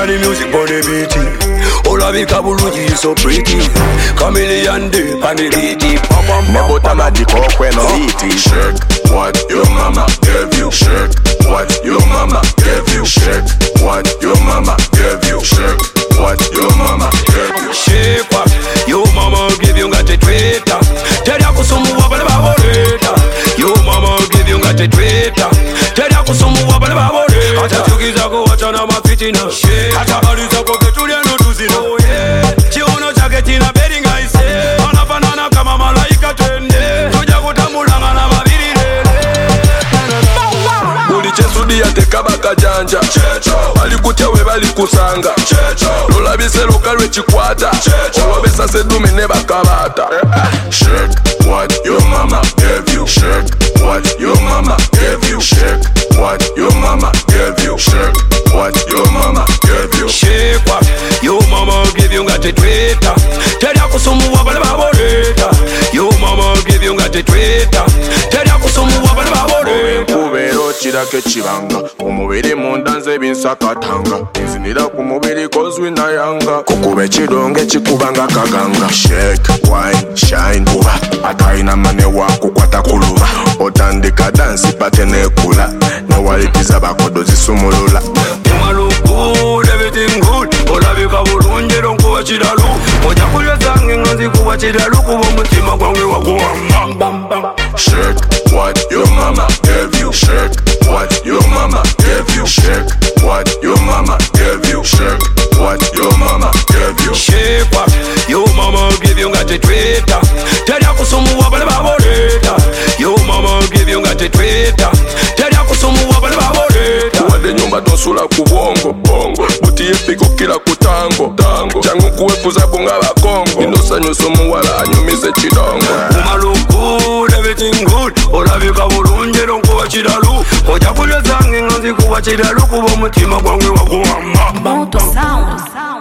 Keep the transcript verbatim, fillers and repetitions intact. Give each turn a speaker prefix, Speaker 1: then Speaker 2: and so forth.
Speaker 1: the music on the beat. Olabika bulungi, you so pretty. Chameleon dip on the beat.
Speaker 2: Nebota madiko kweno iti.
Speaker 3: Shake what your mama gave you. Shake what your mama gave you. Shake what your mama gave you. Shake what your mama gave you.
Speaker 1: Shake what your mama give you. Got a Twitter. Tell ya kusumu wabale baboreta. Your mama give you. Got a Twitter. Tell ya kusumu wabale baboreta. Ata chukiza kuwachana mafitina. Ata baliza kuketulia nutuzina. Chiuno chake tina beri ngaise. Anafanana kama malaika twende. Tuja kutambulanga na mabirire.
Speaker 3: Ulichesudia tekabaka janja. Balikutia we balikusanga. Lolabise lukalwe chikwata. Olobesa sedume ne bakabata. Shake what your mama gave you. Shake what your mama gave you. Shake what your mama gave you. Shake what your mama gave you.
Speaker 1: Shake what your mama give you. Got a Twitter. Tell ya kusumu wabale baboreta. Your mama give you. Got a Twitter. Tell ya kusumu wabale baboreta.
Speaker 3: Kubero chirake chibanga. Umubiri mundanze binsakatanga. Nzinira ku mubiri kozwi na yanga. Kukube chidonge chikubanga kaganga. Shake, wine, shine, uba. Ataina mane wako kwata kuluba. Otandika dansi patene kula. No walitiza bakodo zisumulula.
Speaker 1: Umalo good, everything good. Olabika bulungi lonkuwa chidalu. Oja kulya zange nganzi kuwa chidalu. Kuwa mutima kwange wakuwa bam bam.
Speaker 3: Shake what your mama gave you. Shake what your mama gave you. Shake what your mama gave you. Shake what your mama gave you.
Speaker 1: Shake what your mama give you. Got a Twitter. Tell ya kusumu wabale baboreta. Your mama give you. Got a Twitter. Tell ya kusumu wabale baboreta.
Speaker 3: Wade nyumba tosula kubongo bongo. Buti epiko kila kutango tango. Changu kuwepuza bunga bakongo. Inosa nyuso muwala anyumize chidongo.
Speaker 1: Umalo good, everything good. Olabika bulungi lonkuwa chidalu. Oja kulya zange nganzi kuwa chidalu. Kuwa mutima kwange wakuwa
Speaker 4: Moto Sound.